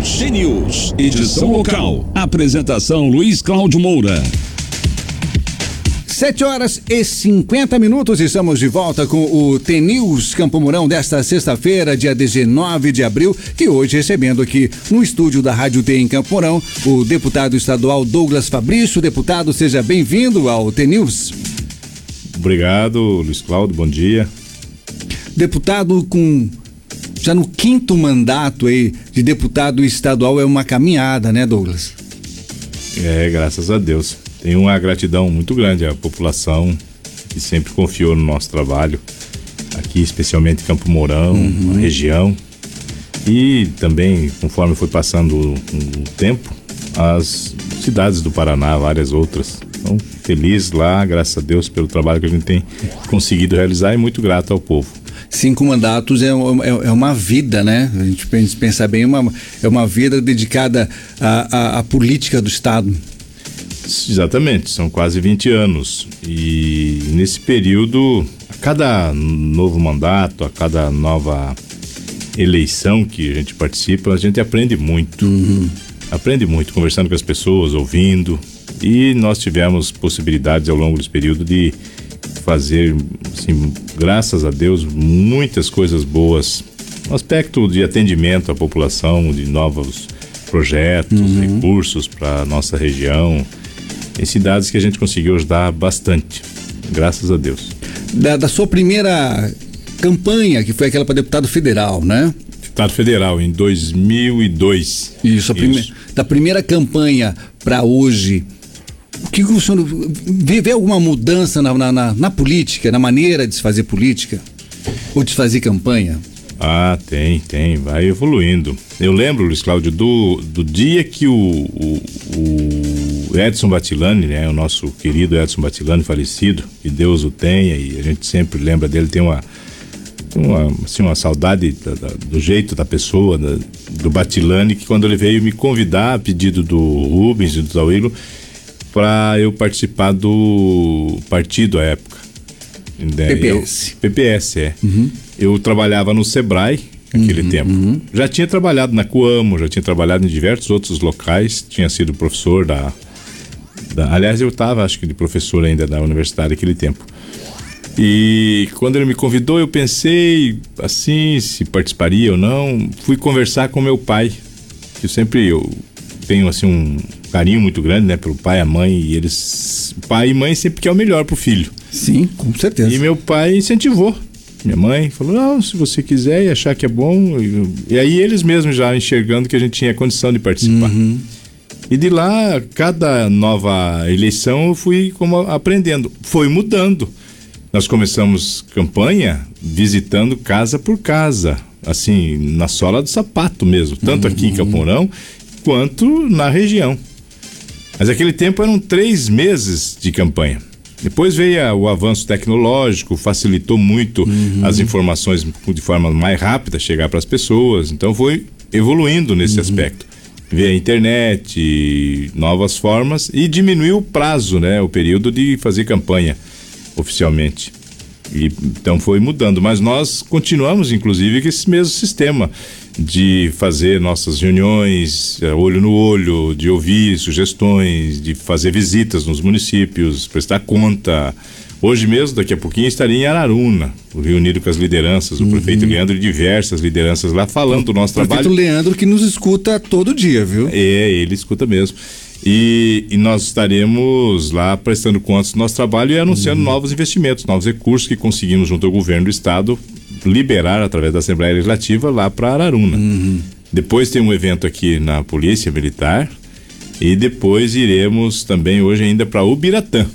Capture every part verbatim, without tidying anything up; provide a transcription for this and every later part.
T-News. T-News, edição local. Apresentação Luiz Cláudio Moura. Sete horas e cinquenta minutos, estamos de volta com o T-News Campo Mourão desta sexta-feira, dia dezenove de abril, e hoje recebendo aqui no estúdio da Rádio T em Campo Mourão o deputado estadual Douglas Fabrício. Deputado, seja bem-vindo ao T-News. Obrigado, Luiz Cláudio, bom dia. Deputado, com já no quinto mandato aí de deputado estadual, é uma caminhada, né, Douglas? É, graças a Deus. Tenho uma gratidão muito grande à população que sempre confiou no nosso trabalho, aqui especialmente em Campo Mourão, uhum. na região, e também, conforme foi passando o, o tempo, as cidades do Paraná, várias outras. Então, feliz lá, graças a Deus, pelo trabalho que a gente tem conseguido realizar e muito grato ao povo. Cinco mandatos é, é, é uma vida, né? A gente pensa bem, uma, é uma vida dedicada à, à, à política do Estado. Exatamente, são quase vinte anos, e nesse período, a cada novo mandato, a cada nova eleição que a gente participa, a gente aprende muito, uhum. aprende muito conversando com as pessoas, ouvindo, e nós tivemos possibilidades ao longo desse período de fazer, assim, graças a Deus, muitas coisas boas no aspecto de atendimento à população, de novos projetos, uhum. recursos para a nossa região. Em cidades que a gente conseguiu ajudar bastante, graças a Deus. Da, da sua primeira campanha, que foi aquela para deputado federal, né? Deputado federal, em dois mil e dois. Isso, a prime... da primeira campanha para hoje, o que o senhor vê, vê alguma mudança na, na, na política, na maneira de se fazer política? Ou de se fazer campanha? Ah, tem, tem, vai evoluindo. Eu lembro, Luiz Cláudio, do, do dia que o, o, o Edson Batilani, né, o nosso querido Edson Batilani, falecido, que Deus o tenha, e a gente sempre lembra dele, tem uma, uma, assim, uma saudade da, da, do jeito da pessoa, da, do Batilani, que quando ele veio me convidar, a pedido do Rubens e do Tauílo, para eu participar do partido à época. P P S. Eu, P P S, é. Uhum. Eu trabalhava no Sebrae naquele uhum, tempo. Uhum. Já tinha trabalhado na Coamo, já tinha trabalhado em diversos outros locais, tinha sido professor da... da aliás, eu estava, acho que, de professor ainda da universidade naquele tempo. E quando ele me convidou, eu pensei, assim, se participaria ou não. Fui conversar com meu pai, que eu sempre eu tenho, assim, um carinho muito grande, né, pelo pai e a mãe, e eles... pai e mãe sempre quer o melhor pro filho. Sim, com certeza. E meu pai incentivou. Minha mãe falou, não, se você quiser e achar que é bom. E, e aí eles mesmos já enxergando que a gente tinha condição de participar. Uhum. E de lá, cada nova eleição eu fui como aprendendo. Foi mudando. Nós começamos campanha visitando casa por casa, assim, na sola do sapato mesmo, tanto uhum. aqui em Campo Mourão quanto na região. Mas naquele tempo eram três meses de campanha. Depois veio o avanço tecnológico, facilitou muito uhum. as informações de forma mais rápida chegar para as pessoas. Então foi evoluindo nesse uhum. aspecto. Veio a internet, novas formas, e diminuiu o prazo, né, o período de fazer campanha oficialmente. E, então foi mudando, mas nós continuamos inclusive com esse mesmo sistema de fazer nossas reuniões olho no olho, de ouvir sugestões, de fazer visitas nos municípios, prestar conta. Hoje mesmo, daqui a pouquinho, estaria em Araruna, reunido com as lideranças, o uhum. prefeito Leandro e diversas lideranças lá falando do nosso trabalho. O prefeito Leandro que nos escuta todo dia, viu? É, ele escuta mesmo. E, e nós estaremos lá prestando contas do nosso trabalho e anunciando uhum. novos investimentos, novos recursos que conseguimos junto ao governo do estado liberar através da Assembleia Legislativa lá para Araruna. Uhum. Depois tem um evento aqui na Polícia Militar e depois iremos também hoje ainda para Ubiratã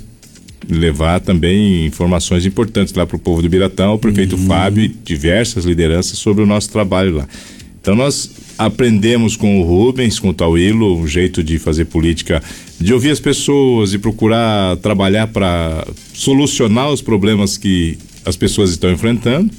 levar também informações importantes lá para o povo do Ubiratã, o prefeito uhum. Fábio e diversas lideranças sobre o nosso trabalho lá. Então nós aprendemos com o Rubens, com o Tauílo, o jeito de fazer política, de ouvir as pessoas e procurar trabalhar para solucionar os problemas que as pessoas estão enfrentando.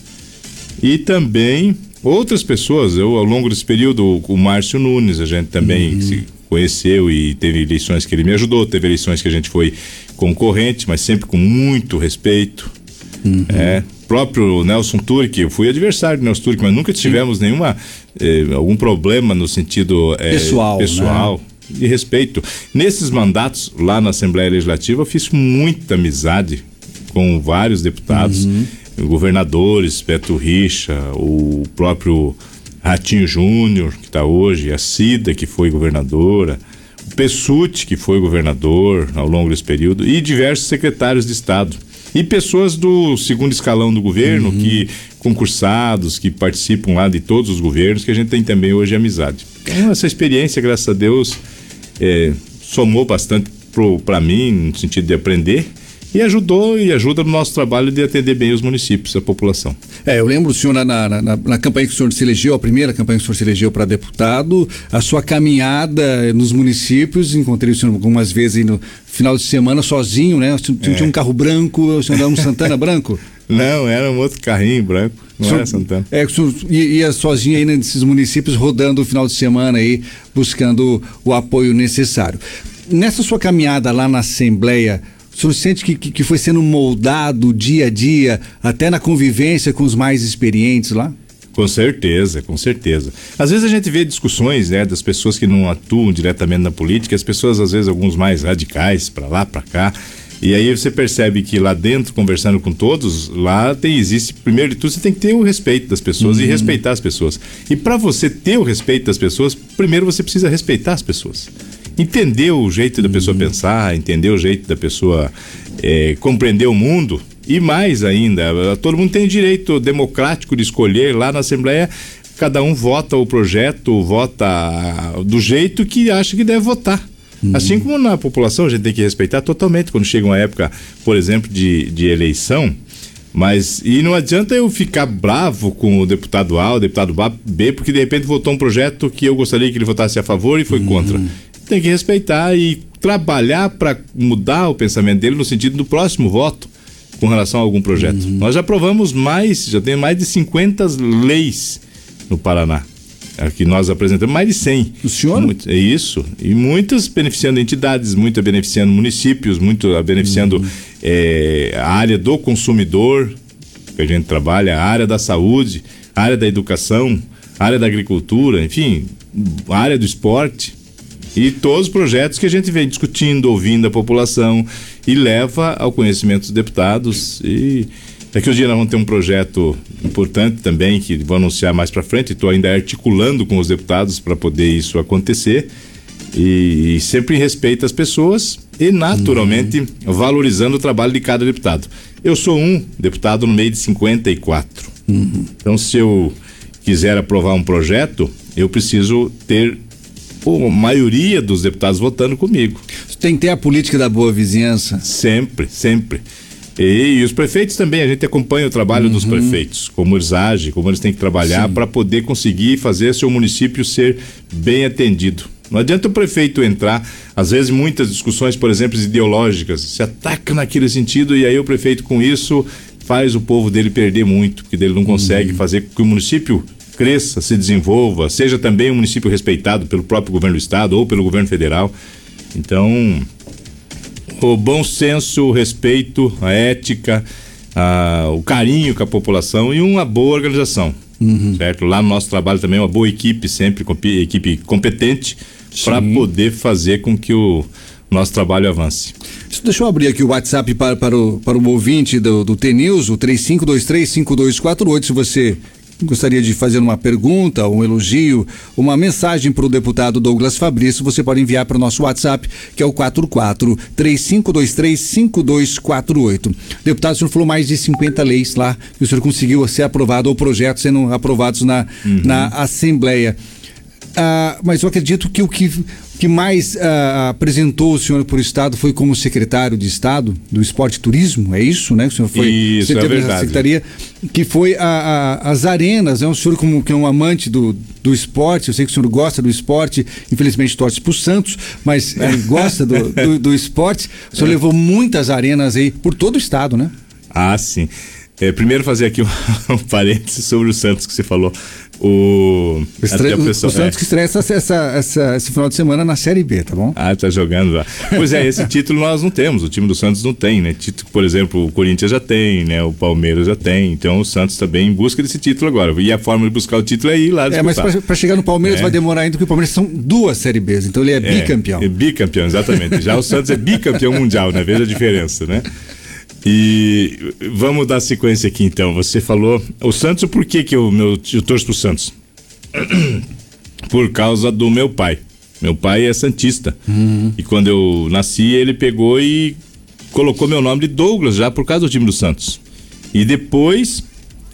E também outras pessoas, eu ao longo desse período, o Márcio Nunes, a gente também uhum. se conheceu e teve eleições que ele me ajudou, teve eleições que a gente foi concorrente, mas sempre com muito respeito. Uhum. É, próprio Nelson Turque, eu fui adversário do Nelson Turque, mas nunca tivemos Sim. nenhuma eh, algum problema no sentido eh, pessoal, pessoal né? de respeito. Nesses mandatos lá na Assembleia Legislativa eu fiz muita amizade com vários deputados, uhum. governadores, Beto Richa, o próprio Ratinho Júnior, que está hoje, a Cida, que foi governadora, o Pessutti, que foi governador ao longo desse período, e diversos secretários de Estado. E pessoas do segundo escalão do governo, uhum. que concursados, que participam lá de todos os governos, que a gente tem também hoje amizade. Então, essa experiência, graças a Deus, é, somou bastante para mim, no sentido de aprender, e ajudou e ajuda no nosso trabalho de atender bem os municípios, a população. É, eu lembro o senhor na, na, na, na campanha que o senhor se elegeu, a primeira campanha que o senhor se elegeu para deputado, a sua caminhada nos municípios, encontrei o senhor algumas vezes aí no final de semana sozinho, né? O senhor é. tinha um carro branco, o senhor andava um Santana branco? Não, era um outro carrinho branco, não senhor, era Santana. É, o senhor ia sozinho aí nesses municípios, rodando o final de semana aí, buscando o apoio necessário. Nessa sua caminhada lá na Assembleia, o senhor sente que, que, que foi sendo moldado dia a dia, até na convivência com os mais experientes lá? Com certeza, com certeza. Às vezes a gente vê discussões, né, das pessoas que não atuam diretamente na política, as pessoas às vezes alguns mais radicais, para lá, para cá, e aí você percebe que lá dentro, conversando com todos, lá tem, existe, primeiro de tudo, você tem que ter o respeito das pessoas uhum. e respeitar as pessoas. E para você ter o respeito das pessoas, primeiro você precisa respeitar as pessoas. Entender o jeito da pessoa pensar, entender o jeito da pessoa é, compreender o mundo, e mais ainda, todo mundo tem direito democrático de escolher. Lá na Assembleia, cada um vota o projeto, vota do jeito que acha que deve votar. Uhum. Assim como na população, a gente tem que respeitar totalmente quando chega uma época, por exemplo, de, de eleição. Mas, e não adianta eu ficar bravo com o deputado A, o deputado B, porque de repente votou um projeto que eu gostaria que ele votasse a favor e foi uhum. contra. Tem que respeitar e trabalhar para mudar o pensamento dele no sentido do próximo voto com relação a algum projeto. Uhum. Nós já aprovamos mais, já tem mais de cinquenta leis no Paraná. Aqui nós apresentamos mais de cem. O senhor? Muito, é isso. E muitas beneficiando entidades, muitas beneficiando municípios, muito beneficiando uhum. é, a área do consumidor, que a gente trabalha, a área da saúde, a área da educação, a área da agricultura, enfim, a área do esporte. E todos os projetos que a gente vem discutindo, ouvindo a população e leva ao conhecimento dos deputados. E daqui a um dia nós vamos ter um projeto importante também que vou anunciar mais para frente. Estou ainda articulando com os deputados para poder isso acontecer. E, e sempre em respeito às pessoas e naturalmente uhum. valorizando o trabalho de cada deputado. Eu sou um deputado no meio de cinquenta e quatro. Uhum. Então, se eu quiser aprovar um projeto, eu preciso ter a maioria dos deputados votando comigo. Tem que ter a política da boa vizinhança. Sempre, sempre. E, e os prefeitos também, a gente acompanha o trabalho uhum. dos prefeitos, como eles agem, como eles têm que trabalhar para poder conseguir fazer seu município ser bem atendido. Não adianta o prefeito entrar, às vezes muitas discussões, por exemplo, ideológicas, se ataca naquele sentido e aí o prefeito com isso faz o povo dele perder muito, porque ele não consegue uhum. fazer com que o município cresça, se desenvolva, seja também um município respeitado pelo próprio governo do estado ou pelo governo federal. Então, o bom senso, o respeito, a ética, a, o carinho com a população e uma boa organização, uhum. certo? Lá no nosso trabalho também uma boa equipe, sempre equipe competente para poder fazer com que o nosso trabalho avance. Deixa eu abrir aqui o WhatsApp para, para, o, para o ouvinte do, do T-News, o três cinco dois três, cinco dois quatro oito, se você gostaria de fazer uma pergunta, um elogio, uma mensagem para o deputado Douglas Fabrício, você pode enviar para o nosso WhatsApp, que é o quatro quatro três cinco dois três, cinco dois quatro oito. Deputado, o senhor falou mais de cinquenta leis lá que o senhor conseguiu ser aprovado, ou projetos sendo aprovados na, uhum. na Assembleia. Ah, mas eu acredito que o que, que mais ah, apresentou o senhor por Estado foi como secretário de Estado do Esporte e Turismo, é isso, né? O senhor foi isso, é verdade. Secretaria, que foi a, a, as arenas, né? O senhor como que é um amante do, do esporte, eu sei que o senhor gosta do esporte, infelizmente torce pro Santos, mas é, gosta do, do, do esporte. O senhor é. levou muitas arenas aí por todo o Estado, né? Ah, sim. É, primeiro fazer aqui um, um parênteses sobre o Santos que você falou. O, Estre... o, pessoal, o Santos é. que estreia essa, essa, essa, esse final de semana na Série B, tá bom? Ah, tá jogando lá. Pois é, esse título nós não temos, o time do Santos não tem, né? Título, por exemplo, o Corinthians já tem, né? O Palmeiras já tem, então o Santos também em busca desse título agora. E a forma de buscar o título é ir lá disputar. É, mas pra, pra chegar no Palmeiras é. vai demorar ainda, porque o Palmeiras são duas Série Bs, então ele é, é bicampeão. É bicampeão, exatamente. Já o Santos é bicampeão mundial, né? Veja a diferença, né? E vamos dar sequência aqui então. Você falou, o Santos, por que que eu, meu, eu torço pro Santos? Por causa do meu pai. Meu pai é santista. Uhum. E quando eu nasci, ele pegou e colocou meu nome de Douglas já por causa do time do Santos. E depois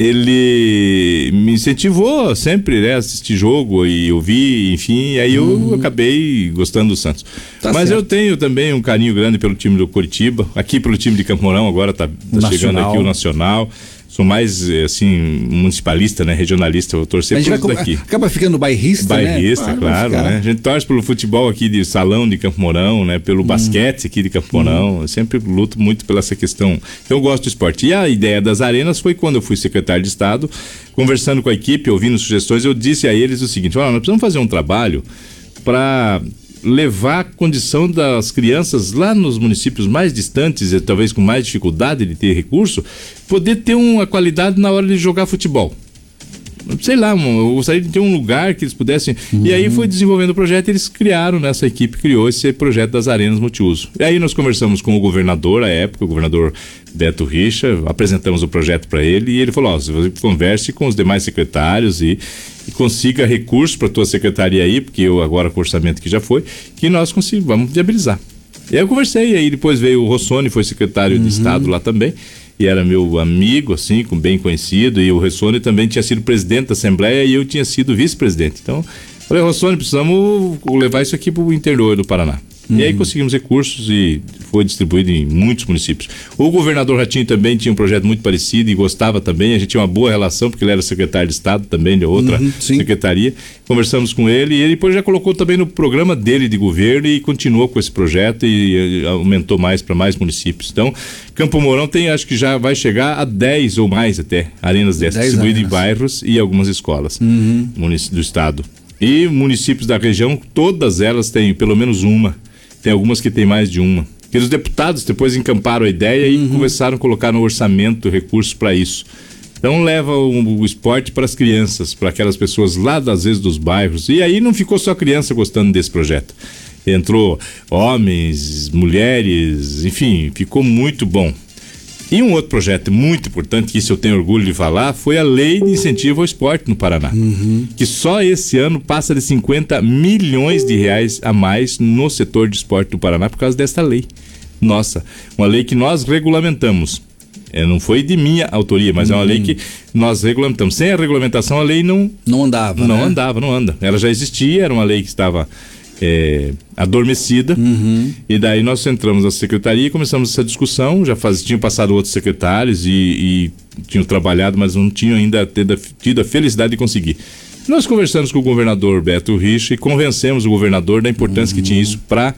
ele me incentivou sempre, né, a assistir jogo e ouvir, enfim, e aí uhum. eu acabei gostando do Santos. Tá Mas certo. Eu tenho também um carinho grande pelo time do Coritiba, aqui pelo time de Campo Mourão, agora tá, tá chegando aqui o Nacional. Sou mais, assim, municipalista, né? Regionalista, eu torcer por isso daqui. Acaba ficando bairrista, bairrista, né? Claro, claro né? A gente torce pelo futebol aqui de salão de Campo Mourão, né? Pelo hum. basquete aqui de Campo Mourão. Hum. Eu sempre luto muito pela essa questão. Então eu gosto do esporte. E a ideia das arenas foi quando eu fui secretário de Estado, conversando com a equipe, ouvindo sugestões, eu disse a eles o seguinte: olha, nós precisamos fazer um trabalho para levar a condição das crianças lá nos municípios mais distantes e talvez com mais dificuldade de ter recurso, poder ter uma qualidade na hora de jogar futebol. Sei lá, eu gostaria de ter um lugar que eles pudessem... Uhum. E aí foi desenvolvendo o projeto e eles criaram, nessa equipe criou esse projeto das arenas multiuso. E aí nós conversamos com o governador à época, o governador Beto Richa, apresentamos o projeto para ele e ele falou: ó, você converse com os demais secretários e, e consiga recursos para tua secretaria aí, porque eu agora com o orçamento que já foi, que nós consigamos, vamos viabilizar. E aí eu conversei, e aí depois veio o Rossoni, foi secretário uhum. de Estado lá também, e era meu amigo, assim, com bem conhecido, e o Rossoni também tinha sido presidente da Assembleia e eu tinha sido vice-presidente. Então, falei: Rossoni, precisamos levar isso aqui para o interior do Paraná. Uhum. E aí conseguimos recursos e foi distribuído em muitos municípios. O governador Ratinho também tinha um projeto muito parecido e gostava também, a gente tinha uma boa relação, porque ele era secretário de Estado também de outra uhum, secretaria. Conversamos com ele e ele depois já colocou também no programa dele de governo e continuou com esse projeto e, e aumentou mais para mais municípios. Então, Campo Mourão tem, acho que já vai chegar a dez ou mais até arenas dessas, distribuídas em bairros e algumas escolas uhum. do estado. E municípios da região, todas elas têm pelo menos uma. Tem algumas que tem mais de uma. Porque os deputados depois encamparam a ideia uhum. e começaram a colocar no orçamento recursos para isso. Então leva o, o esporte para as crianças, para aquelas pessoas lá, às vezes, dos bairros. E aí não ficou só criança gostando desse projeto. Entrou homens, mulheres, enfim, ficou muito bom. E um outro projeto muito importante, que isso eu tenho orgulho de falar, foi a Lei de Incentivo ao Esporte no Paraná. Uhum. Que só esse ano passa de cinquenta milhões de reais a mais no setor de esporte do Paraná por causa desta lei. Nossa, uma lei que nós regulamentamos. É, não foi de minha autoria, mas uhum. é uma lei que nós regulamentamos. Sem a regulamentação, a lei não... Não andava, Não né? andava, não anda. Ela já existia, era uma lei que estava... É, adormecida uhum. e daí nós entramos na secretaria e começamos essa discussão. Já faz, tinham passado outros secretários e, e tinham trabalhado, mas não tinham ainda tido, tido a felicidade de conseguir. Nós conversamos com o governador Beto Richa e convencemos o governador da importância uhum. que tinha isso para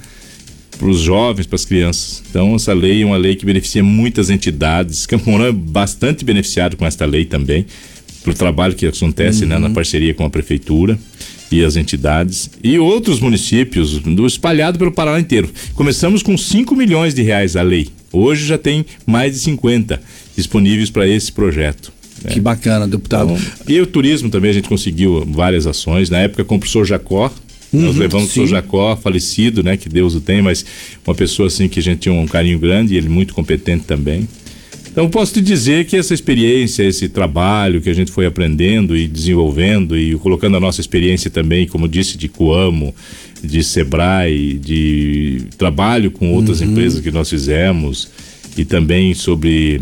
os jovens, para as crianças. Então essa lei é uma lei que beneficia muitas entidades. Campo Mourão é bastante beneficiado com esta lei também, pelo trabalho que acontece uhum. né, na parceria com a prefeitura e as entidades e outros municípios do, espalhado pelo Paraná inteiro. Começamos com cinco milhões de reais a lei. Hoje já tem mais de cinquenta disponíveis para esse projeto. Que é. Bacana, deputado. Então, e o turismo também a gente conseguiu várias ações. Na época com o professor Jacó, uhum, nós levamos sim. o professor Jacó, falecido, né, que Deus o tem, mas uma pessoa assim que a gente tinha um carinho grande e ele muito competente também. Então posso te dizer que essa experiência, esse trabalho que a gente foi aprendendo e desenvolvendo e colocando a nossa experiência também, como disse, de Coamo, de Sebrae, de trabalho com outras uhum. empresas que nós fizemos e também sobre...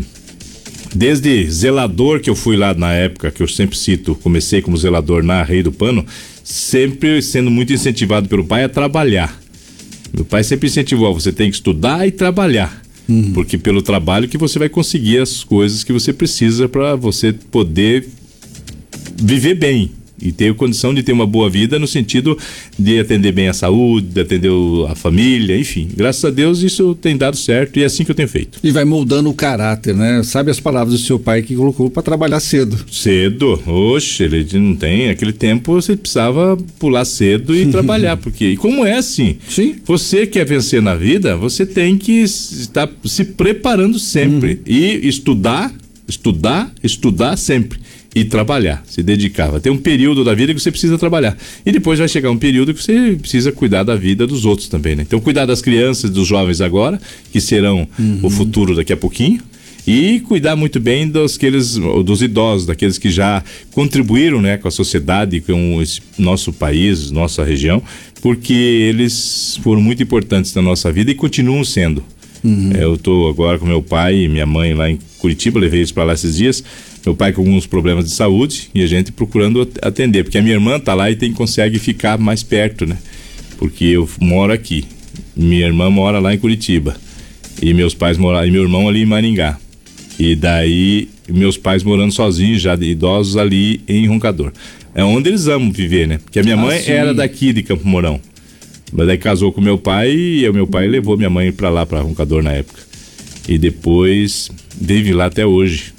Desde zelador, que eu fui lá na época, que eu sempre cito, comecei como zelador na Rei do Pano, sempre sendo muito incentivado pelo pai a trabalhar. Meu pai sempre incentivou: você tem que estudar e trabalhar. Uhum. Porque pelo trabalho que você vai conseguir as coisas que você precisa para você poder viver bem. e ter condição de ter uma boa vida no sentido de atender bem a saúde, de atender a família, enfim. Graças a Deus isso tem dado certo e é assim que eu tenho feito. E vai moldando o caráter, né? Sabe as palavras do seu pai que colocou para trabalhar cedo. Cedo? Oxe, ele não tem. Naquele tempo você precisava pular cedo e trabalhar, porque e como é assim? Sim. Você quer vencer na vida, você tem que estar se preparando sempre uhum. e estudar, estudar, estudar sempre. E trabalhar, se dedicar. Vai ter um período da vida que você precisa trabalhar. E depois vai chegar um período que você precisa cuidar da vida dos outros também, né? Então, cuidar das crianças, dos jovens agora, que serão uhum. o futuro daqui a pouquinho. E cuidar muito bem dos, aqueles, dos idosos, daqueles que já contribuíram, né, com a sociedade, com esse nosso país, nossa região, porque eles foram muito importantes na nossa vida e continuam sendo. Uhum. Eu estou agora com meu pai e minha mãe lá em Curitiba, levei eles para lá esses dias. Meu pai com alguns problemas de saúde e a gente procurando atender, porque a minha irmã tá lá e tem, consegue ficar mais perto, né? Porque eu moro aqui, minha irmã mora lá em Curitiba e meus pais moram, e meu irmão ali em Maringá, e daí meus pais morando sozinhos, já idosos ali em Roncador. É onde eles amam viver, né? Porque a minha ah, mãe sim. era daqui de Campo Mourão, mas daí casou com meu pai e o meu pai levou minha mãe para lá, para Roncador na época, e depois vive lá até hoje.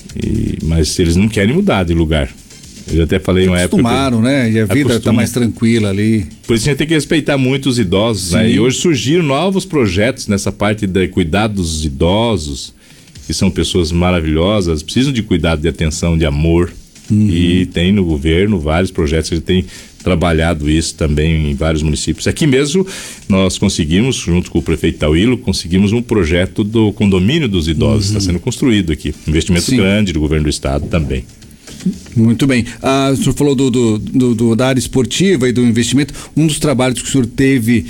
E, mas eles não querem mudar de lugar. Eu já até falei uma época. Acostumaram, né? E a vida está mais tranquila ali. Por isso a gente tem que respeitar muito os idosos, né? E hoje surgiram novos projetos nessa parte de cuidar dos idosos, que são pessoas maravilhosas, precisam de cuidado, de atenção, de amor. Uhum. E tem no governo vários projetos que a gente tem trabalhado isso também em vários municípios. Aqui mesmo nós conseguimos, junto com o prefeito Tauílo, conseguimos um projeto do condomínio dos idosos, está uhum. sendo construído aqui, investimento Sim. grande do governo do estado também. Muito bem. Ah, o senhor falou do, do, do, do, da área esportiva e do investimento. Um dos trabalhos que o senhor teve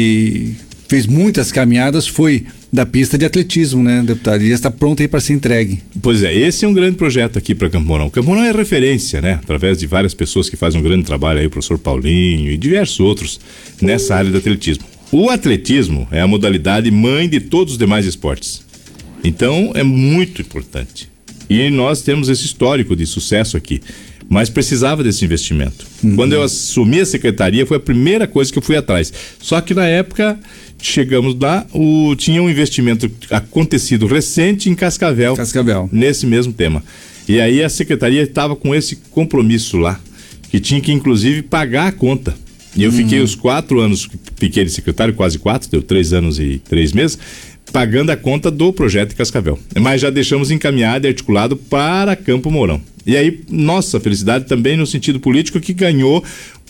e fez muitas caminhadas foi da pista de atletismo, né, deputado? E já está pronto aí para ser entregue. Pois é, esse é um grande projeto aqui para Campo Mourão. Campo Mourão é referência, né? Através de várias pessoas que fazem um grande trabalho aí, o professor Paulinho e diversos outros nessa área do atletismo. O atletismo é a modalidade mãe de todos os demais esportes. Então, é muito importante. E nós temos esse histórico de sucesso aqui. Mas precisava desse investimento. Uhum. Quando eu assumi a secretaria, foi a primeira coisa que eu fui atrás. Só que na época, chegamos lá, o, tinha um investimento acontecido recente em Cascavel. Cascavel. Nesse mesmo tema. E aí a secretaria estava com esse compromisso lá, que tinha que inclusive pagar a conta. E eu uhum. fiquei os quatro anos que fiquei de secretário, quase quatro, deu três anos e três meses, pagando a conta do projeto de Cascavel. Mas já deixamos encaminhado e articulado para Campo Mourão. E aí, nossa felicidade também no sentido político que ganhou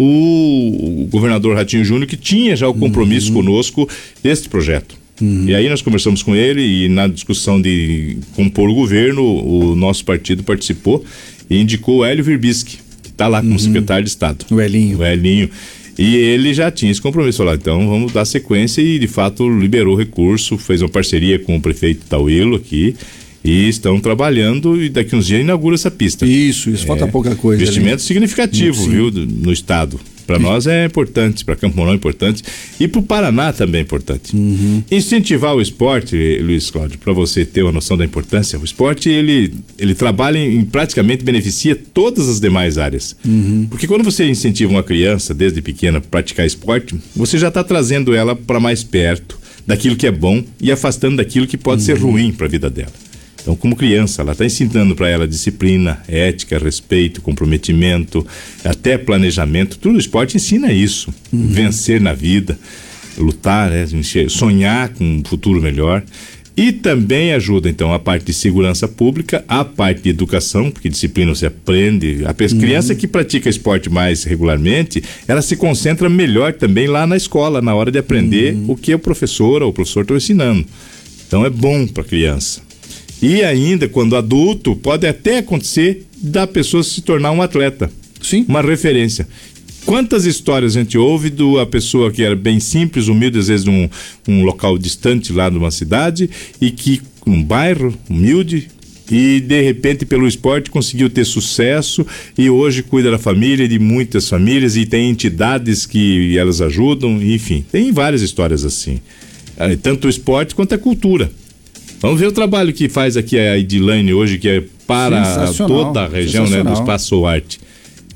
o, o governador Ratinho Júnior, que tinha já o compromisso uhum. conosco deste projeto. Uhum. E aí nós conversamos com ele e na discussão de compor o governo, o nosso partido participou e indicou o Hélio Virbisky, que está lá como uhum. secretário de Estado. O Elinho. O Elinho. E ele já tinha esse compromisso lá, então vamos dar sequência e de fato liberou o recurso, fez uma parceria com o prefeito Tauílo aqui e estão trabalhando e daqui uns dias inaugura essa pista. Isso, isso, é, falta pouca coisa. Investimento ali. significativo, Sim. viu, no estado. Para nós é importante, para Campo Mourão é importante e para o Paraná também é importante. Uhum. Incentivar o esporte, Luiz Cláudio, para você ter uma noção da importância, o esporte ele, ele trabalha em praticamente beneficia todas as demais áreas. Uhum. Porque quando você incentiva uma criança desde pequena a praticar esporte, você já está trazendo ela para mais perto daquilo que é bom e afastando daquilo que pode uhum. ser ruim para a vida dela. Então, como criança, ela está ensinando para ela disciplina, ética, respeito, comprometimento, até planejamento. Tudo o esporte ensina isso. Uhum. Vencer na vida, lutar, né? Sonhar com um futuro melhor. E também ajuda, então, a parte de segurança pública, a parte de educação, porque disciplina você aprende. A uhum. criança que pratica esporte mais regularmente, ela se concentra melhor também lá na escola, na hora de aprender uhum. o que o professor ou o professor estão ensinando. Então, é bom para a criança. E ainda, quando adulto, pode até acontecer da pessoa se tornar um atleta. Sim. Uma referência. Quantas histórias a gente ouve de a pessoa que era bem simples, humilde, às vezes num um local distante lá de uma cidade, e que, num bairro humilde, e de repente pelo esporte conseguiu ter sucesso e hoje cuida da família, de muitas famílias, e tem entidades que elas ajudam, enfim, tem várias histórias assim. Tanto o esporte quanto a cultura. Vamos ver o trabalho que faz aqui a Edilane hoje, que é para toda a região, né, do Espaço Arte.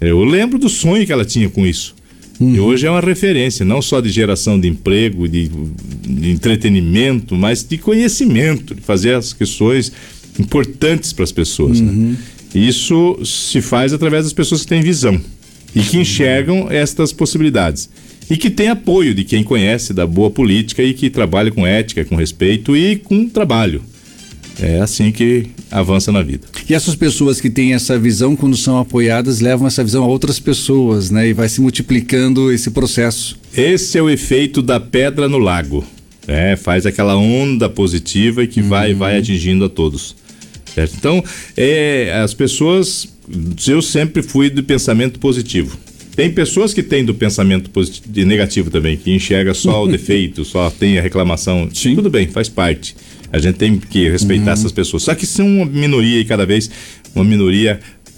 Eu lembro do sonho que ela tinha com isso. Uhum. E hoje é uma referência, não só de geração de emprego, de, de entretenimento, mas de conhecimento, de fazer as questões importantes para as pessoas. Uhum. Né? Isso se faz através das pessoas que têm visão e que enxergam estas possibilidades. E que tem apoio de quem conhece da boa política e que trabalha com ética, com respeito e com trabalho. É assim que avança na vida. E essas pessoas que têm essa visão, quando são apoiadas, levam essa visão a outras pessoas, né? E vai se multiplicando esse processo. Esse é o efeito da pedra no lago. É, faz aquela onda positiva e que uhum. vai, vai atingindo a todos. Certo? Então, é, as pessoas, eu sempre fui do pensamento positivo. Tem pessoas que têm do pensamento positivo, negativo também, que enxerga só o defeito, só tem a reclamação. Sim. Tudo bem, faz parte. A gente tem que respeitar uhum. essas pessoas. Só que são uma minoria e cada vez uma minoria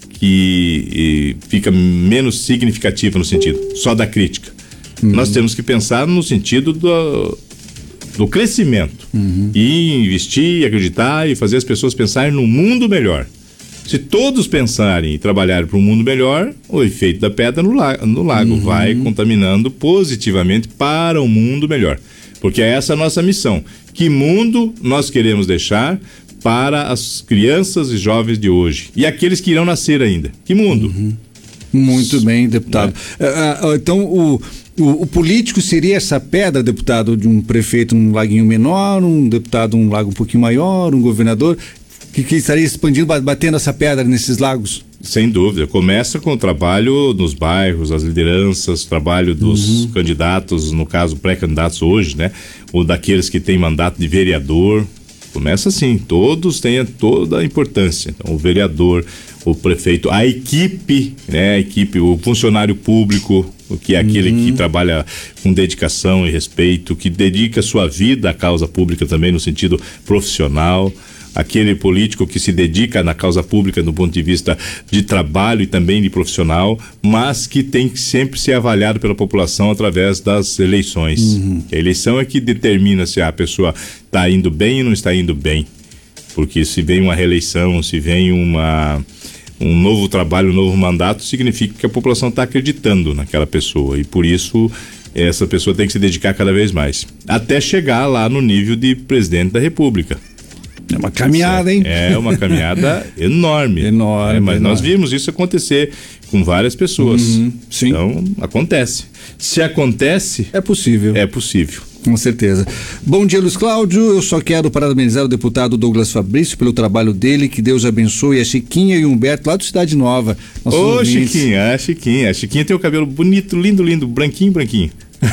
que e, fica menos significativa no sentido só da crítica. Uhum. Nós temos que pensar no sentido do, do crescimento uhum. e investir, acreditar e fazer as pessoas pensarem num mundo melhor. Se todos pensarem e trabalharem para um mundo melhor, o efeito da pedra no lago, no lago uhum. vai contaminando positivamente para um mundo melhor. Porque é essa a nossa missão. Que mundo nós queremos deixar para as crianças e jovens de hoje? E aqueles que irão nascer ainda. Que mundo? Uhum. Muito bem, deputado. É. Uh, então, o, o, o político seria essa pedra, deputado, de um prefeito num laguinho menor, um deputado num lago um pouquinho maior, um governador, que, que estaria expandindo, batendo essa pedra nesses lagos? Sem dúvida. Começa com o trabalho nos bairros, as lideranças, trabalho dos uhum. candidatos, no caso pré-candidatos hoje, né? Ou daqueles que têm mandato de vereador. Começa assim, todos têm toda a importância. Então, o vereador, o prefeito, a equipe, né? A equipe, o funcionário público, que é aquele uhum. que trabalha com dedicação e respeito, que dedica sua vida à causa pública também no sentido profissional. Aquele político que se dedica na causa pública do ponto de vista de trabalho e também de profissional, mas que tem que sempre ser avaliado pela população através das eleições. Uhum. A eleição é que determina se a pessoa está indo bem ou não está indo bem. Porque se vem uma reeleição, se vem uma, um novo trabalho, um novo mandato, significa que a população está acreditando naquela pessoa. E por isso essa pessoa tem que se dedicar cada vez mais. Até chegar lá no nível de presidente da República. É uma caminhada, hein? É uma caminhada enorme. Enorme. É, mas enorme. nós vimos isso acontecer com várias pessoas. Uhum, sim. Então, acontece. Se acontece... É possível. É possível. Com certeza. Bom dia, Luiz Cláudio. Eu só quero parabenizar o deputado Douglas Fabrício pelo trabalho dele. Que Deus abençoe a Chiquinha e o Humberto lá do Cidade Nova. Ô, Chiquinha, a Chiquinha. A Chiquinha tem o cabelo bonito, lindo, lindo, branquinho, branquinho.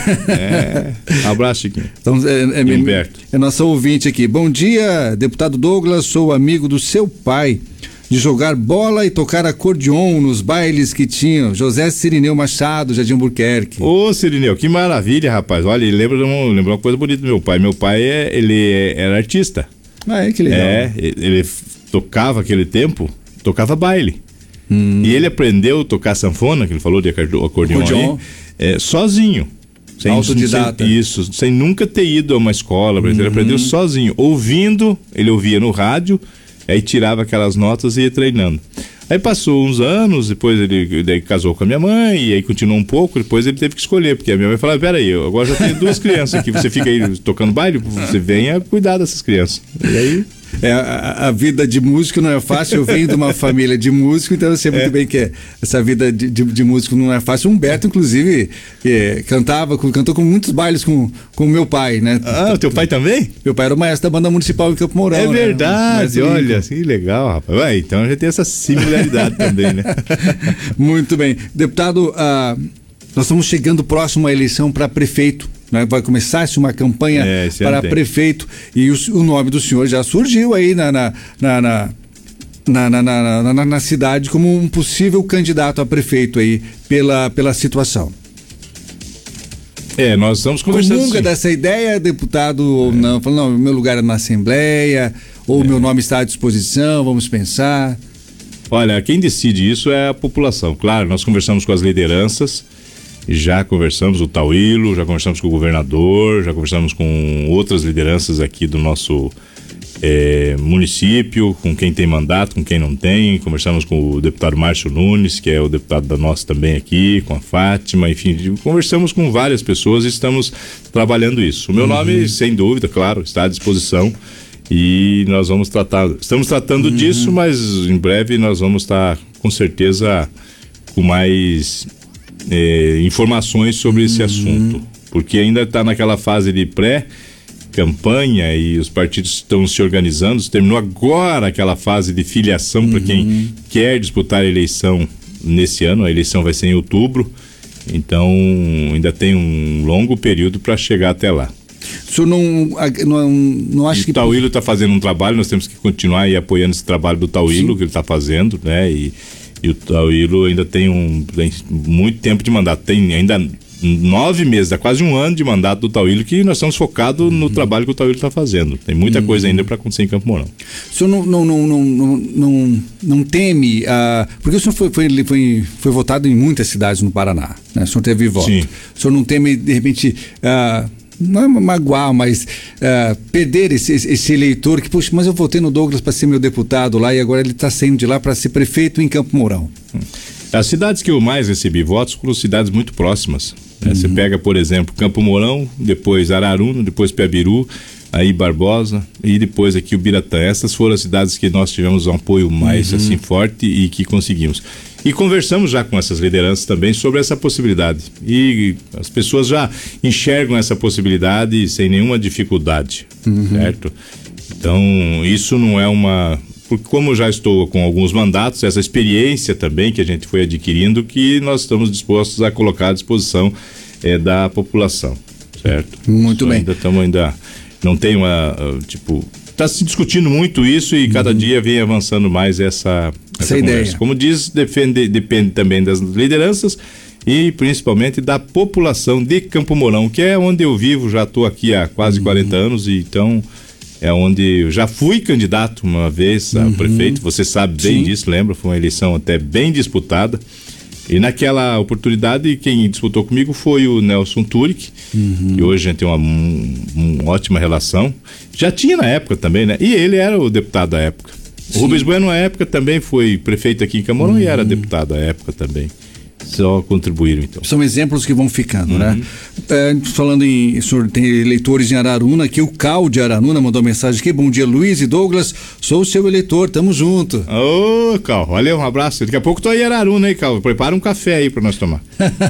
É. Abraço, Chiquinho. Então, é, é, Humberto. É nosso ouvinte aqui. Bom dia, deputado Douglas. Sou amigo do seu pai, de jogar bola e tocar acordeon nos bailes que tinham. José Cirineu Machado, Jardim Albuquerque. Ô, Cirineu, que maravilha, rapaz. Olha, ele lembra, um, lembra uma coisa bonita do meu pai. Meu pai, é, ele é, era artista. Ah, é? Que legal. É, ele tocava aquele tempo, tocava baile. Hum. E ele aprendeu a tocar sanfona, que ele falou de acordeon, acordeon. Aí, é, sozinho. Sem, autodidata. Sem, isso, sem nunca ter ido a uma escola, uhum. Ele aprendeu sozinho, ouvindo, ele ouvia no rádio, aí tirava aquelas notas e ia treinando. Aí passou uns anos, depois ele daí casou com a minha mãe, e aí continuou um pouco, depois ele teve que escolher, porque a minha mãe falava, peraí, eu agora já tenho duas crianças aqui, você fica aí tocando baile, você venha cuidar dessas crianças. E aí... É, a, a vida de músico não é fácil. Eu venho de uma família de músico, então eu sei muito é. bem que é, essa vida de, de, de músico não é fácil. O Humberto, inclusive, é, cantava, cantou com muitos bailes com o meu pai, né? Ah, o teu pai também? Meu pai era o maestro da banda municipal em Campo Mourão. É verdade, né? Olha, que legal, rapaz. Ué, então a gente tem essa similaridade também, né? Muito bem. Deputado, ah, nós estamos chegando próximo à eleição para prefeito. Vai começar-se uma campanha é, para prefeito e o, o nome do senhor já surgiu aí na, na, na, na, na, na, na, na, na cidade como um possível candidato a prefeito aí pela, pela situação. É, nós estamos conversando. Comunga sim. dessa ideia, deputado, ou é. não? Falando, não, meu lugar é na Assembleia, ou é. meu nome está à disposição, vamos pensar. Olha, quem decide isso é a população. Claro, nós conversamos com as lideranças. Já conversamos o Tauílo, já conversamos com o governador, já conversamos com outras lideranças aqui do nosso é, município, com quem tem mandato, com quem não tem. Conversamos com o deputado Márcio Nunes, que é o deputado da nossa também aqui, com a Fátima, enfim, conversamos com várias pessoas e estamos trabalhando isso. O meu uhum. nome, sem dúvida, claro, está à disposição e nós vamos tratar, estamos tratando uhum. disso, mas em breve nós vamos estar, com certeza, com mais é, informações sobre esse uhum. assunto, porque ainda está naquela fase de pré campanha e os partidos estão se organizando. Terminou agora aquela fase de filiação uhum. para quem quer disputar a eleição nesse ano. A eleição vai ser em outubro, então ainda tem um longo período para chegar até lá. O senhor não, não, não acha e que... O Tauílio está fazendo um trabalho, nós temos que continuar aí apoiando esse trabalho do Tauílio, que ele está fazendo, né? E, e o Tauílio ainda tem um tem muito tempo de mandato, tem ainda nove meses, dá quase um ano de mandato do Tauílio, que nós estamos focados uhum. no trabalho que o Tauílio está fazendo. Tem muita uhum. coisa ainda para acontecer em Campo Mourão. O senhor não, não, não, não, não, não, não teme, uh, porque o senhor foi, foi, foi, foi votado em muitas cidades no Paraná, né? O senhor teve voto. Sim. O senhor não teme, de repente, uh, não é magoar, mas uh, perder esse, esse eleitor que, poxa, mas eu votei no Douglas para ser meu deputado lá e agora ele está saindo de lá para ser prefeito em Campo Mourão. Hum. As cidades que eu mais recebi votos foram cidades muito próximas. Uhum. Você pega, por exemplo, Campo Mourão, depois Araruna, depois Piabiru, aí Barbosa e depois aqui o Biratã. Essas foram as cidades que nós tivemos um apoio mais uhum. assim forte e que conseguimos. E conversamos já com essas lideranças também sobre essa possibilidade. E as pessoas já enxergam essa possibilidade sem nenhuma dificuldade, uhum. certo? Então, isso não é uma... Porque como eu já estou com alguns mandatos, essa experiência também que a gente foi adquirindo, que nós estamos dispostos a colocar à disposição é, da população, certo? Muito Só bem. Ainda estamos ainda, não tem uma, tipo, está se discutindo muito isso e uhum. cada dia vem avançando mais essa, essa, essa ideia. Como diz, defende, depende também das lideranças e principalmente da população de Campo Mourão, que é onde eu vivo, já estou aqui há quase uhum. quarenta anos e então... É onde eu já fui candidato uma vez a uhum. prefeito, você sabe bem Sim. disso, lembra? Foi uma eleição até bem disputada. E naquela oportunidade, quem disputou comigo foi o Nelson Turek, uhum. que hoje a gente tem uma, um, uma ótima relação. Já tinha na época também, né? E ele era o deputado da época. Sim. O Rubens Bueno, na época, também foi prefeito aqui em Campo Mourão uhum. e era deputado da época também. Só contribuíram, então. São exemplos que vão ficando, uhum. né? É, falando em... O senhor tem eleitores em Araruna, aqui o Cal de Araruna mandou mensagem aqui. Bom dia, Luiz e Douglas. Sou o seu eleitor, tamo junto. Ô, Cal, valeu, um abraço. Daqui a pouco tô aí em Araruna, hein, Cal? Prepara um café aí pra nós tomar.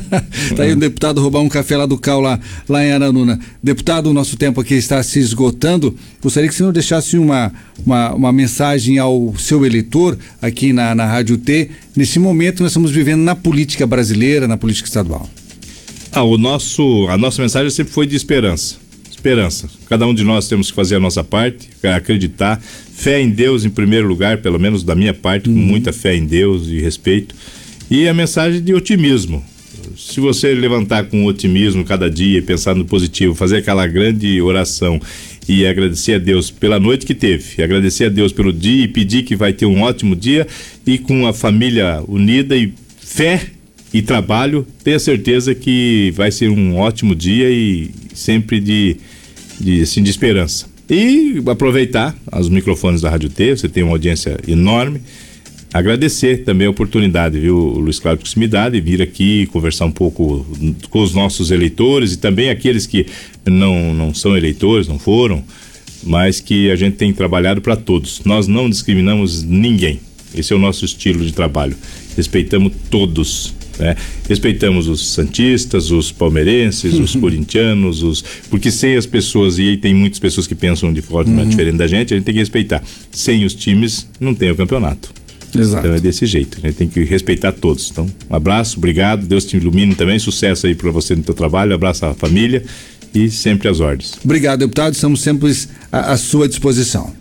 Tá aí o deputado roubar um café lá do Cal, lá, lá em Araruna. Deputado, o nosso tempo aqui está se esgotando. Gostaria que o senhor deixasse uma, uma, uma mensagem ao seu eleitor aqui na, na Rádio T. Nesse momento nós estamos vivendo na política brasileira, na política estadual. Ah, o nosso, a nossa mensagem sempre foi de esperança. Esperança. Cada um de nós temos que fazer a nossa parte, acreditar, fé em Deus em primeiro lugar, pelo menos da minha parte, uhum. com muita fé em Deus e respeito. E a mensagem de otimismo. Se você levantar com otimismo cada dia e pensar no positivo, fazer aquela grande oração e agradecer a Deus pela noite que teve, agradecer a Deus pelo dia e pedir que vai ter um ótimo dia e com a família unida e fé e trabalho, tenha certeza que vai ser um ótimo dia e sempre de, de, assim, de esperança. E aproveitar os microfones da Rádio T, você tem uma audiência enorme. Agradecer também a oportunidade, viu, Luiz Cláudio, que se me dá de vir aqui conversar um pouco com os nossos eleitores e também aqueles que não, não são eleitores, não foram, mas que a gente tem trabalhado para todos. Nós não discriminamos ninguém. Esse é o nosso estilo de trabalho. Respeitamos todos, né? Respeitamos os santistas, os palmeirenses, os corintianos, os... porque sem as pessoas, e aí tem muitas pessoas que pensam de forma uhum. diferente da gente, a gente tem que respeitar. Sem os times, não tem o campeonato. Exato. Então é desse jeito, a gente tem que respeitar todos. Então, um abraço, obrigado, Deus te ilumine também, sucesso aí para você no teu trabalho, abraço à família e sempre às ordens. Obrigado, deputado, estamos sempre à, à sua disposição.